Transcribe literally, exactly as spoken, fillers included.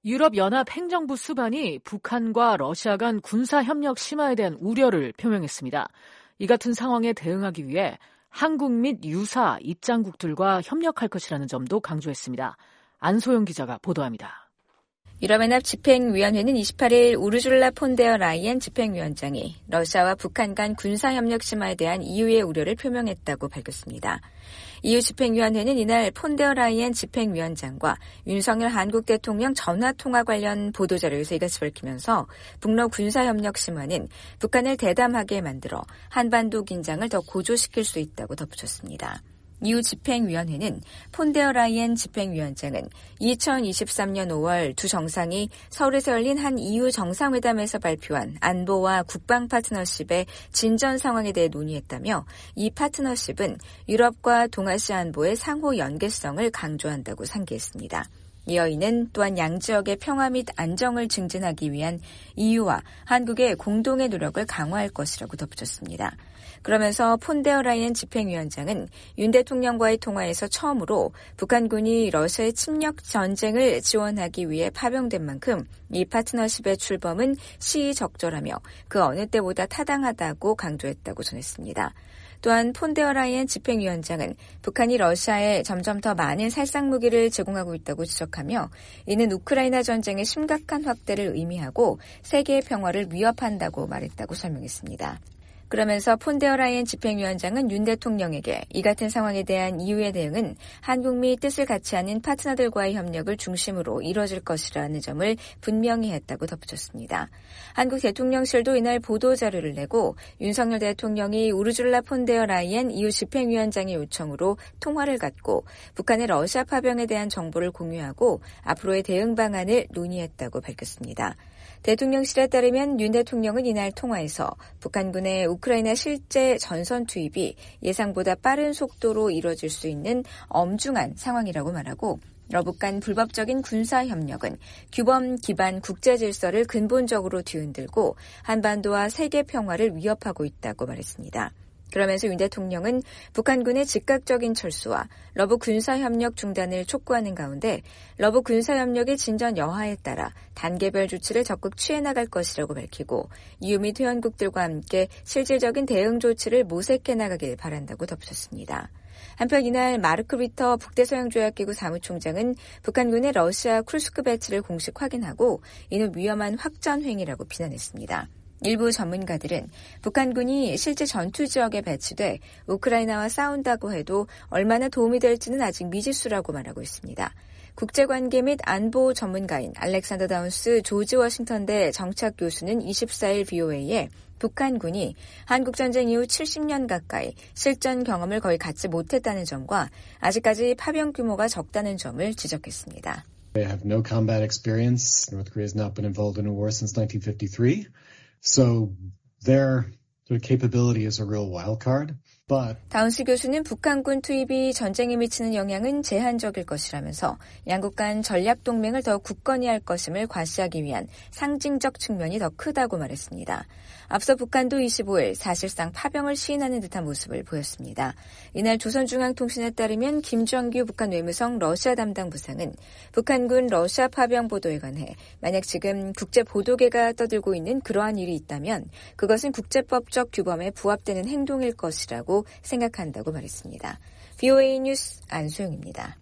유럽연합 행정부 수반이 북한과 러시아 간 군사협력 심화에 대한 우려를 표명했습니다. 이 같은 상황에 대응하기 위해 한국 및 유사 입장국들과 협력할 것이라는 점도 강조했습니다. 안소영 기자가 보도합니다. 유럽연합 집행위원회는 이십팔일 우르줄라 폰데어 라이엔 집행위원장이 러시아와 북한 간 군사협력 심화에 대한 이유의 우려를 표명했다고 밝혔습니다. 이유 집행위원회는 이날 폰데어 라이엔 집행위원장과 윤석열 한국 대통령 전화통화 관련 보도자료에서 이것을 밝히면서 북러 군사협력 심화는 북한을 대담하게 만들어 한반도 긴장을 더 고조시킬 수 있다고 덧붙였습니다. 이후 집행위원회는 폰데어 라이엔 집행위원장은 이천이십삼년 오월 두 정상이 서울에서 열린 한 이유 정상회담에서 발표한 안보와 국방 파트너십의 진전 상황에 대해 논의했다며 이 파트너십은 유럽과 동아시아 안보의 상호 연계성을 강조한다고 상기했습니다. 이어 이는 또한 양지역의 평화 및 안정을 증진하기 위한 이유와 한국의 공동의 노력을 강화할 것이라고 덧붙였습니다. 그러면서 폰데어 라이엔 집행위원장은 윤 대통령과의 통화에서 처음으로 북한군이 러시아의 침략 전쟁을 지원하기 위해 파병된 만큼 이 파트너십의 출범은 시의적절하며 그 어느 때보다 타당하다고 강조했다고 전했습니다. 또한 폰데어 라이엔 집행위원장은 북한이 러시아에 점점 더 많은 살상무기를 제공하고 있다고 지적하며 이는 우크라이나 전쟁의 심각한 확대를 의미하고 세계의 평화를 위협한다고 말했다고 설명했습니다. 그러면서 폰데어 라이엔 집행위원장은 윤 대통령에게 이 같은 상황에 대한 이유의 대응은 한국 및 뜻을 같이 하는 파트너들과의 협력을 중심으로 이뤄질 것이라는 점을 분명히 했다고 덧붙였습니다. 한국 대통령실도 이날 보도자료를 내고 윤석열 대통령이 우르줄라 폰데어 라이엔 이유 집행위원장의 요청으로 통화를 갖고 북한의 러시아 파병에 대한 정보를 공유하고 앞으로의 대응 방안을 논의했다고 밝혔습니다. 대통령실에 따르면 윤 대통령은 이날 통화에서 북한군의 우크라이나 실제 전선 투입이 예상보다 빠른 속도로 이뤄질 수 있는 엄중한 상황이라고 말하고 러북 간 불법적인 군사협력은 규범 기반 국제질서를 근본적으로 뒤흔들고 한반도와 세계 평화를 위협하고 있다고 말했습니다. 그러면서 윤 대통령은 북한군의 즉각적인 철수와 러북 군사협력 중단을 촉구하는 가운데 러북 군사협력의 진전 여하에 따라 단계별 조치를 적극 취해 나갈 것이라고 밝히고 이유 및 회원국들과 함께 실질적인 대응 조치를 모색해 나가길 바란다고 덧붙였습니다. 한편 이날 마르크 리터 북대서양조약기구 사무총장은 북한군의 러시아 쿠르스크 배치를 공식 확인하고 이는 위험한 확전 행위라고 비난했습니다. 일부 전문가들은 북한군이 실제 전투 지역에 배치돼 우크라이나와 싸운다고 해도 얼마나 도움이 될지는 아직 미지수라고 말하고 있습니다. 국제관계 및 안보 전문가인 알렉산더 다운스 조지 워싱턴대 정착 교수는 이십사일 브이오에이에 북한군이 한국전쟁 이후 칠십 년 가까이 실전 경험을 거의 갖지 못했다는 점과 아직까지 파병 규모가 적다는 점을 지적했습니다. They have no combat experience. North Korea has not been involved in a war since nineteen fifty-three. So their sort of capability is a real wild card. But 다운스 교수는 북한군 투입이 전쟁에 미치는 영향은 제한적일 것이라면서 양국 간 전략 동맹을 더 굳건히 할 것임을 과시하기 위한 상징적 측면이 더 크다고 말했습니다. 앞서 북한도 이십오일 사실상 파병을 시인하는 듯한 모습을 보였습니다. 이날 조선중앙통신에 따르면 김정규 북한 외무성 러시아 담당 부상은 북한군 러시아 파병 보도에 관해 만약 지금 국제보도계가 떠들고 있는 그러한 일이 있다면 그것은 국제법적 규범에 부합되는 행동일 것이라고 생각한다고 말했습니다. 브이오에이 뉴스 안소영입니다.